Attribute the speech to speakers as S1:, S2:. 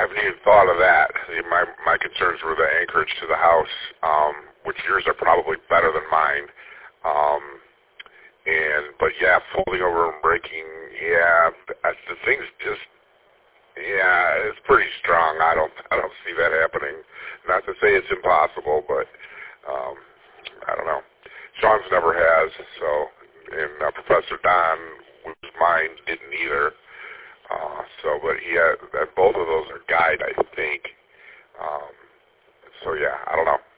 S1: haven't even thought of that. My concerns were the anchorage to the house, which yours are probably better than mine. But yeah, folding over and breaking, yeah, the thing's just, yeah, it's pretty strong. I don't see that happening. Not to say it's impossible, but I don't know. Sean's never has, so, and Professor Don, whose mine didn't either. But he had, both of those are guide, I think. So yeah, I don't know.